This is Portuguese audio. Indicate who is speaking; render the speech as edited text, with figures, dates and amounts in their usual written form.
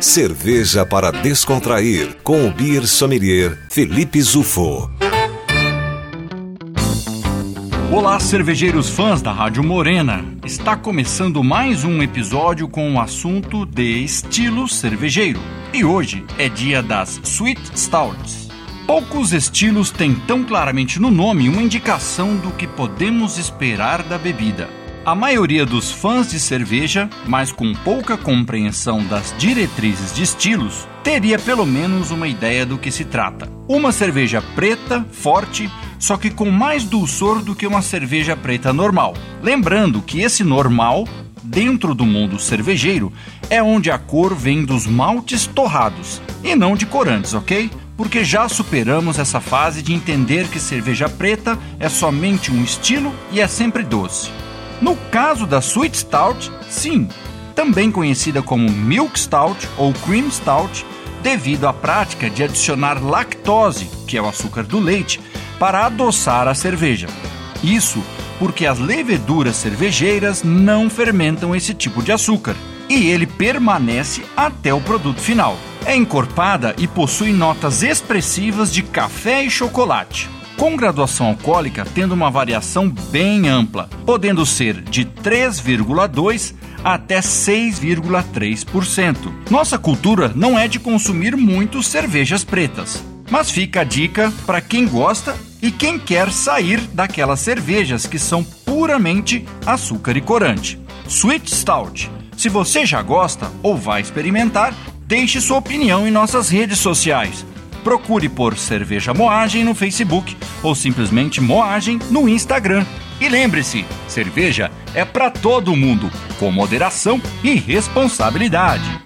Speaker 1: Cerveja para descontrair, com o beer sommelier Felipe Zufo.
Speaker 2: Olá, cervejeiros fãs da Rádio Morena. Está começando mais um episódio com o assunto de estilo cervejeiro. E hoje é dia das Sweet Stouts. Poucos estilos têm tão claramente no nome uma indicação do que podemos esperar da bebida. A maioria dos fãs de cerveja, mas com pouca compreensão das diretrizes de estilos, teria pelo menos uma ideia do que se trata. Uma cerveja preta, forte, só que com mais dulçor do que uma cerveja preta normal. Lembrando que esse normal, dentro do mundo cervejeiro, é onde a cor vem dos maltes torrados, e não de corantes, ok? Porque já superamos essa fase de entender que cerveja preta é somente um estilo e é sempre doce. No caso da Sweet Stout, sim, também conhecida como Milk Stout ou Cream Stout, devido à prática de adicionar lactose, que é o açúcar do leite, para adoçar a cerveja. Isso porque as leveduras cervejeiras não fermentam esse tipo de açúcar, e ele permanece até o produto final. É encorpada e possui notas expressivas de café e chocolate, com graduação alcoólica tendo uma variação bem ampla, podendo ser de 3,2% até 6,3%. Nossa cultura não é de consumir muito cervejas pretas, mas fica a dica para quem gosta e quem quer sair daquelas cervejas que são puramente açúcar e corante. Sweet Stout. Se você já gosta ou vai experimentar, deixe sua opinião em nossas redes sociais. Procure por Cerveja Moagem no Facebook ou simplesmente Moagem no Instagram. E lembre-se, cerveja é para todo mundo, com moderação e responsabilidade.